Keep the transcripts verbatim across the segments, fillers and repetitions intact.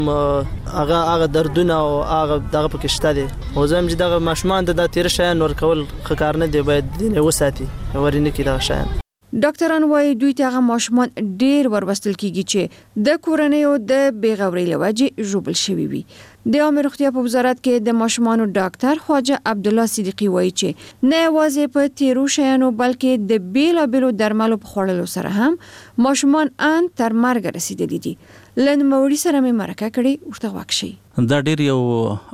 هغه هغه دردونه او هغه دغه پکې شته دي او زم چې دغه ماشومان د تیر شیان ور کول خکار نه دی باید دینه وساتي ورینه کې دغه شیان. ډاکټران وايي دوی ته هغه ماشومان ډیر وربستل کیږي چې د کورنۍ او د بیغوري لوجې ژوبل شوی وي. د عامه روغتیا په وزارت کې د ماشومانو ډاکټر خواجه عبد الله صدیقی وايي چې نه یوازې په تیرو شیانو بلکې د بیلابیلو درملو په خوړلو سره هم ماشومان ان تر مرګ رسیدلي دي. لن موري سره مې مرکه کړې ورته واکشي. دا ډیر یو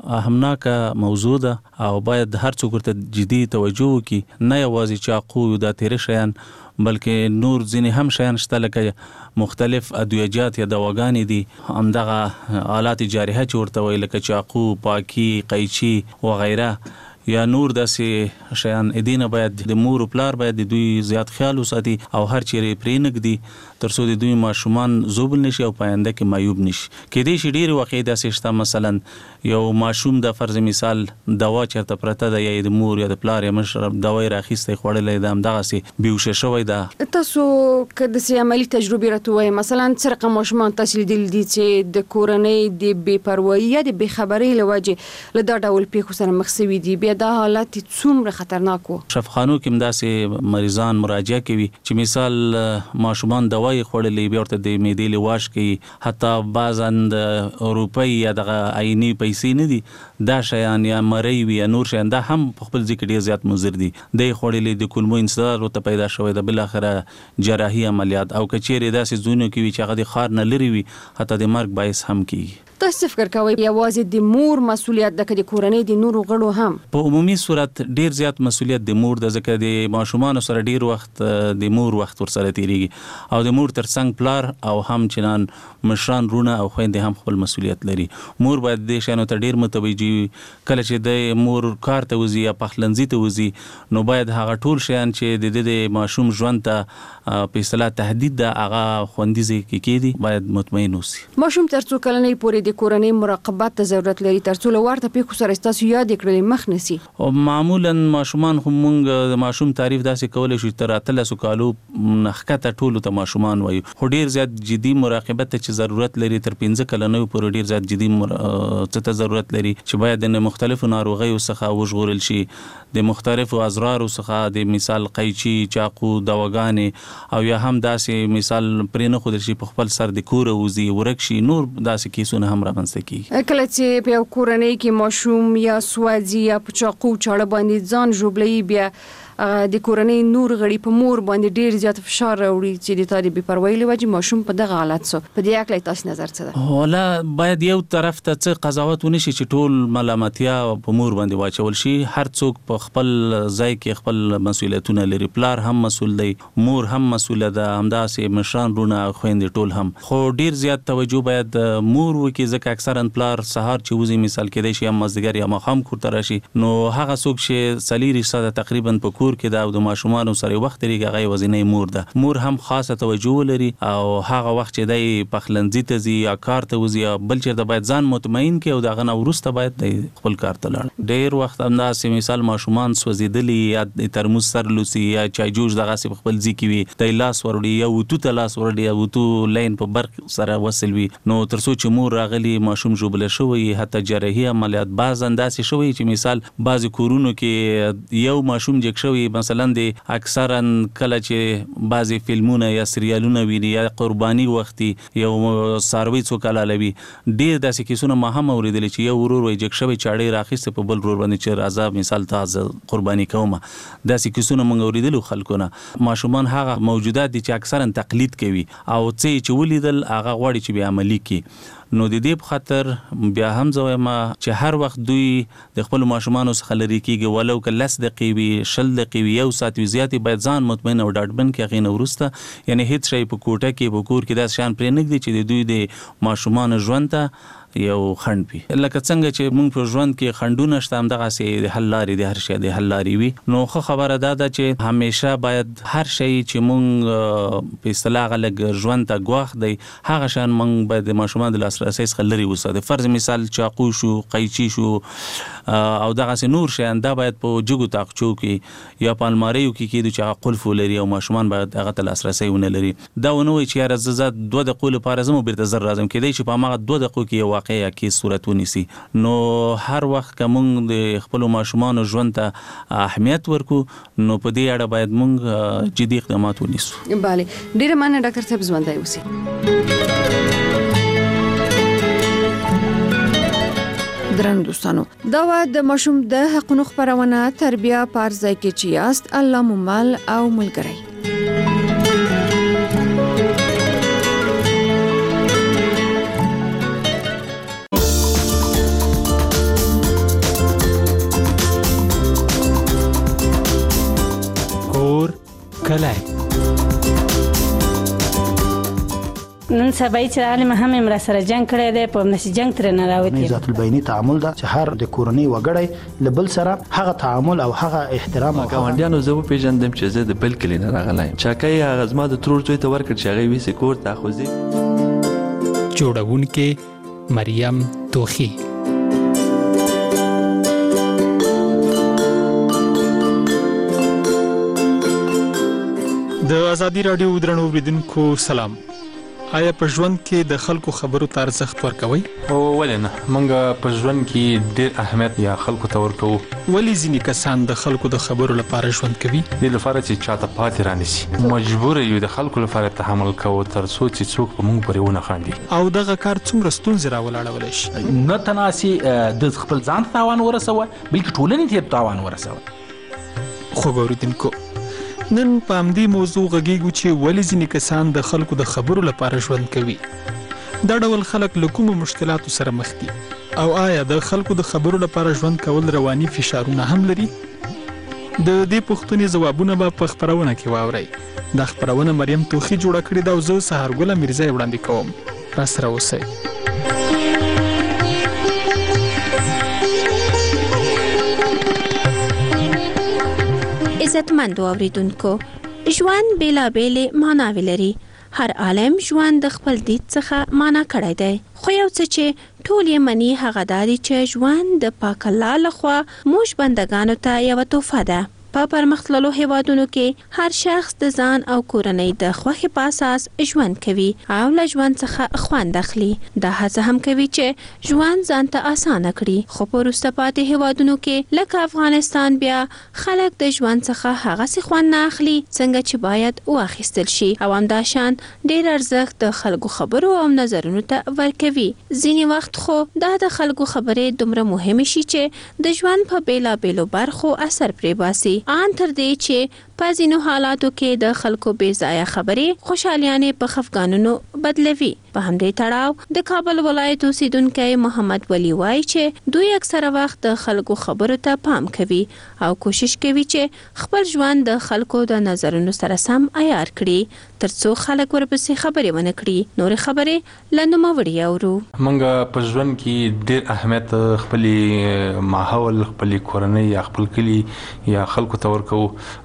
اهمناکه موضوع ده او باید هر څوک ورته جدي توجه وکړي. نه یوازې چاقو د تیر شیان بلکې نور ځینې هم شیان شته لکه مختلف ادویجات یا دواګانې دي، همدغه آلات جارحه چې ورته وایي لکه چاقو، پاکی، قیچي وغیره یا نور داسې شیان. ادینه باید د مور او پلار باید د دوی زیات خیال وساتي او هر چیرې پرې نږدي ترڅو د دوی ماشومان زوبل نشي او پاینده کې معیوب نشي. کېدای شي ډېر واقع داسې شته مثلا یو ماشوم د فرض مثال دوا چرته پرته ده یا د مور یا د پلار یا مشر دوايي راخیسته خوړلې ده همدغه بیوشه شوی ده. تاسو که د سي عملي تجربه راټوي مثلا څرقه ماشومان تاسو لیدل دي چې د کورنۍ د بې پروايي یا د بې خبرۍ لوجه له دا ډول پیښو سره مخ شوي دي، بیا دا حالت څومره خطرناک وو؟ شفاخانو کې همداسې مریضان مراجعه کوي چې مثال ماشومان دوايي خوړلې بیا ورته د معدې لواش کوي، حتی بعضاً د روپۍ یا دغه عیني پیسې نه دي دا شیان یا مری وي یا نور شیان دا هم په خپل ځکه ډیر زیات مضر دي. د خوړلې د کولمو انسداد ورته پیدا شوی د بل اخره جراحي عملیات او کچېره داسې زونه کې وي چې هغه د خار نه لري وي حتی د مرګ باعث هم کیږي. تاسو فکر کوئ یوازې د مور مسولیت د کډې کورنۍ د نورو غړو هم؟ په عمومي صورت ډیر زیات مسولیت د مور د ځکه د ماشومان سره ډیر وخت د مور وخت ور سره تیریږي او د مور ترڅنګ پلار او هم چنان مشران رونه او خويندې هم خپل مسولیت لري. مور باید د شانو ته ډیر متوجي کله چې د مور کار ته وزي یا پخلنځي ته وزي نو باید هغه ټول شیان چې د د ماشوم ژوند ته په اصطلاح تهدید د هغه خوندیزي کې کېدي باید مطمئن اوسي. ماشوم ترڅو کلنې پورې د کورنۍ مراقبت ته ضرورت لري ترڅو ورته پیښو سره تاسو یاد کړئ مخ نسی. او معمولا ماشومان هم مونږ د ماشوم تعریف داسې کولای شو تر اتلسو کالو نخکته ټولو ته ماشومان وایو، خو ډیر زیات جدي مراقبت ته چې ضرورت لري تر پنځه کلنۍ پورې ډیر زیات جدي ته ضرورت لري چې باید د مختلفو ناروغیو څخه وژغورل شي، د مختلفو اضرارو څخه د مثال قیچي، چاقو، دواګانې او یا هم داسې مثال پرې نه خودل شي په خپل سر د کور وزي ورک شي نور داسې کیسونه هم راغونډه کیږي. کله چې په کورنۍ کې ماشوم یا سوځي یا په چاقو چاړه باندې ځان ژوبلې بیا د کورنۍ نور غړي په مور باندې ډیر زیات فشار راوړي چې د تاري بې پروايي لوجه ماشوم په دغه حالت سو په دې اړه تاسو نظر څه ده؟ ولا باید یو طرف ته څه قضاوت ونشي چې ټول ملامتیا په مور باندې واچول شي. هر څوک په خپل ځای کې خپل مسؤلیتونه لري، پلار هم مسؤل دی، مور هم مسؤله ده، همداسې مشران رونه خويندې ټول هم. خو ډیر زیات توجه باید مور وکړي ځکه اکثرا پلار سهار چې وزي مثال کېدای شي هم مازدیګر یا ماښام کور ته راشي نو هغه څوک چې سلیری ساده تقریبا په کور کې دا د ماشومان سره وخت لري هغه وزنه مور ده. مور هم خاصه توجه لري او هغه وخت چې د پخلنځي ته زی یا کار ته وزي بل چیرته باید ځان مطمئن کې او دغه نو ورسته باید د خپل کار ته لاړ. ډیر وخت همداسې مثال ماشومان سوځیدلی یا د ترموز سر لوسی یا چای جوش دغه په خپل ځی کې وي د لاس وروړي یا وتو ته لاس وروړي یا وتو لین په برق سره وصل وي نو ترڅو چې مور راغلی ماشوم جوبل شوی حتی جراحي عملیات باز انداسې شوی چې مثال بعض کورونو کې یو ماشوم جګ شوی مثلا د اکثرا کله چې بعضی فلمونه یا سریالونه ویني یا قرباني وختي یو ساروي څوک لالوي ډیر داسې کیسونه ما هم اوریدل چې یو ورور وي جګ شوی چاړي راخسته په بل ورور باندې چې راځه مثال تازه قرباني کومه داسې کیسونه موږ اوریدل خلکونه. ماشومان هغه موجودات دي چې اکثرا تقلید کوي او څه چې ولیدل هغه غواړي چې به عملي کړي. نو د دې په خاطر بیا هم زویم چې هر وخت دوی د خپل ماشومان څخه لري کیږي ولو که لس دقیقې وي شل دقیقې وي یو ساعت وي زیاتې باید ځان مطمئن او ډاډمن کې هغې نه وروسته یعنی هیڅ شی په کوټه کې په کور کې داسې شیان پرې نږدي چې د دوی د ماشومان ژوند ته یو خند وي. لکه څنګه چې موږ په ژوند کې خندونه شته همدغسې د حل لارې د هر شي د حل لارې وي. نو ښه خبره دا ده چې همیشه باید هر شی چې موږ په اصطلاح لږ ژوند ته ګواښ دی هغه شیان موږ باید د ماشومانو د لاسرسي څخه لرې وساتو. فرض مثال چاقو شو، قیچي شو او دغسې نور شیان دا باید په جګو تاقچو کې یا په الماریو کې کېدو چې هغه قلف ولري او ماشومان باید هغه ته لاسرسی ونه لري. دا ونه وایي چې یاره زه زه دوه دقیقو لپاره ځم او بیرته زر راځم، کېدای شي په هماغه دوه دقیقو کې یو واقع یا کیس صورت ونیسي. نو هر وخت که موږ د خپلو ماشومانو ژوند ته اهمیت ورکو نو په دې اړه باید موږ جدي اقدامات ونیسو. بله، ډېره مننه ډاکټر صاحب، ژوندی اوسئ. درن دوستانو، دا و د ماشوم د حقونو خبرونه تربیه پر ځای کې چې یاست الله مو مل او ملګری. کور کلی نن سبا چې عالم هم امر سره جنگ کړی دی، په نس جنگ تر نه راوتی. ذات البینی تعامل دا چې هر د کورنۍ وګړی لبل سره هغه تعامل او هغه احترام او ګاونډیانو زه پیژندم چې زه د بل کلی نه راغلی یم. چاکۍ هغه زما د ترور زوی ته ورکړ چې هغه ویسې کور ته خوځي. جوړونکې مریم توخی. د ازادي رادیو درنو اوریدونکو سلام. آیا په ژوند کې د خلکو خبرو ته ارزښت ورکوئ؟ او ولې نه، موږ په ژوند کې ډېر اهمیت یا خلکو ته ورکوو. ولې ځینې کسان د خلکو د خبرو لپاره ژوند کوي؟ دې لپاره چې چاته پاتې رانیسي. مجبور یو د خلکو لپاره تحمل کوو تر څو چې څوک په موږ پورې ونه خاندي. او دغه کار څومره ستونزې راولاړولی شي؟ نه تناسي د خپل ځان ته تاوان ورسوه بلکې ټولنې ته تاوان ورسوه. خوږ اوریدونکو، نن په همدې موضوع غږیږو چې ولې ځینې کسان د خلکو د خبرو لپاره ژوند کوي. دا ډول خلک له کومو مشکلاتو سره مخ دي او آیا د خلکو د خبرو لپاره ژوند کول رواني فشارونه هم لري؟ د دې پوښتنې ځوابونه به په خپرونه کې واورئ. دا خپرونه مریم توخی جوړه کړې ده او زه سهارګله میرزا یې وړاندې کوم. راسره اوسئ. عزتمندو اوریدونکو، ژوند بیلابېلې معناوې لري. هر عالم ژوند د خپل دید څخه معنا کړی دی، خو یو څه چې ټول یې مني هغه دا دی چې ژوند د پاک الله لخوا موږ بندګانو ته یوه تحفه ده. په پرمختللو هیوادونو کې هر شخص د ځان او کورنۍ د خوښې په اساس ژوند کوي او له ژوند څخه خوند اخلي. دا هڅه هم کوي چې ژوند ځان ته اسانه کړي. خو په وروسته پاتې هیوادونو کې لکه افغانستان بیا خلک د ژوند څخه هغسې خوند نه اخلي څنګه چې باید واخیستل شي او همداشان ډېر ارزښت د خلکو خبرو او نظرونو ته ورکوي. ځینې وخت خو دا د خلکو خبرې دومره مهمې شي چې د ژوند په بیلابېلو برخو اثر پرې باسي، ان تر دې چې په ځینو حالاتو کې د خلکو بې ځایه خبرې خوشحالیانې په خفګانونو بدلوي. په همدې تړاو د کابل ولایت اوسیدونکی محمد ولی وایي چې دوی اکثره وخت د خلکو خبرو ته پام کوي او کوشش کوي چې خپل ژوند د خلکو د نظرونو سره سم عیار کړي ترڅو خلک ورپسې خبرې ونه کړي. نورې خبرې له نوموړي اورو. موږ په ژوند کې ډېر اهمیت خپلې ماحول، خپلې کورنۍ یا خپل کلي یا خلکو ته ورکوو.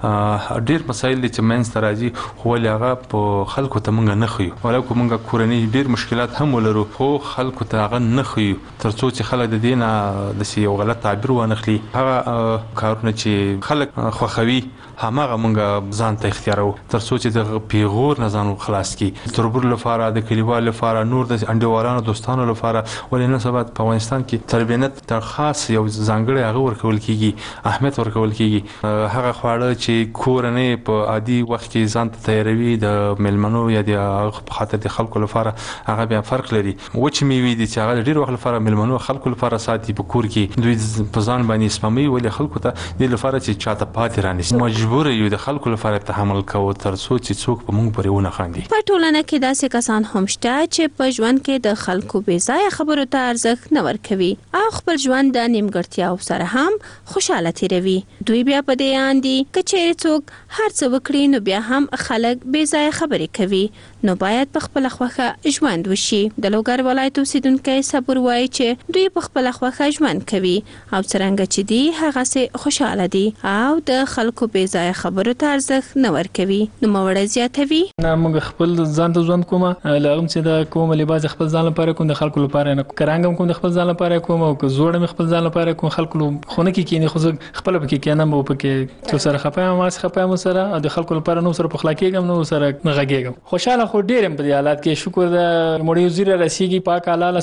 ډېر مسایل دي چې منځته راځي خو ولې هغه په خلکو ته موږ نه ښیو. ولکه موږ کورنۍ ډېر مشکلات هم ولرو خو خلکو ته هغه نه ښیو ترڅو چې خلک د دې نه داسې یو غلط تعبیر وانخلي. هغه کارونه چې خلک خوښوي هماغه موږ ځان ته اختیاروو ترڅو چې د پیغور نه ځان خلاص کړي. تربور لپاره، د کلیوالو لپاره، نور د انډیوالانو دوستانو لپاره. ولې نن سبا په افغانستان کې تربیت ته خاص یو ځانګړی هغه ورکول کېږي، اهمیت ورکول کېږي. هغه خواړه چې کورنۍ په عادي وخت کې ځان ته تیاروي د میلمنو یا د په خاطر د خلکو لپاره هغه بیا فرق لري. وچې میوې دي چې هغه ډېر وخت لپاره میلمنو خلکو لپاره ساتي په کور کې، دوی په ځان باندې سپموي. ولې خلکو ته دې لپاره چې چاته پاتې رانیسي. مجبور یو د خلکو لپاره تحمل کوو ترڅو چې څوک په موږ پورې ونه خاندي. په ټولنه کې داسې کسان هم شته چې په ژوند کې د خلکو بې ځایه خبرو ته ارزښت نه ورکوي او خپل ژوند د نیمګړتیاو سره هم خوشاله تیروي. دوی بیا په دې اند دي که چیرې څوک څوک هر څه وکړي نو بیا هم خلک بې ځایه خبرې کوي نو باید په خپله خوښه ژوند وشي. د لوګر ولایت اوسیدونکی صبور وایي چې دوی په خپله خوښه ژوند کوي او څرنګه چې دي هغسې خوشحاله دي او د خلکو بې ځایه خبرو ته ارزښت نه ورکوي. نوموړی زیاتوي موږ خپل ځان ته ژوند کومه له هغه چې د کوم لباس خپل ځان لپاره کوم د خلکو لپاره نه کرانګ هم کوم د خپل ځان لپاره کوم او که زوړ مې خپل ځان لپاره کوم خلکو خونه کې کینې خو خپل پکې کینم او پکې څو سره خپایم ما سره خپایم سره او د خلکو لپاره نو سره په خلاکېږم نو سره نه غږېږم. خوشاله خو ډېر په دې حالات کې شکر د مړي وزیر رسیږي پاک الله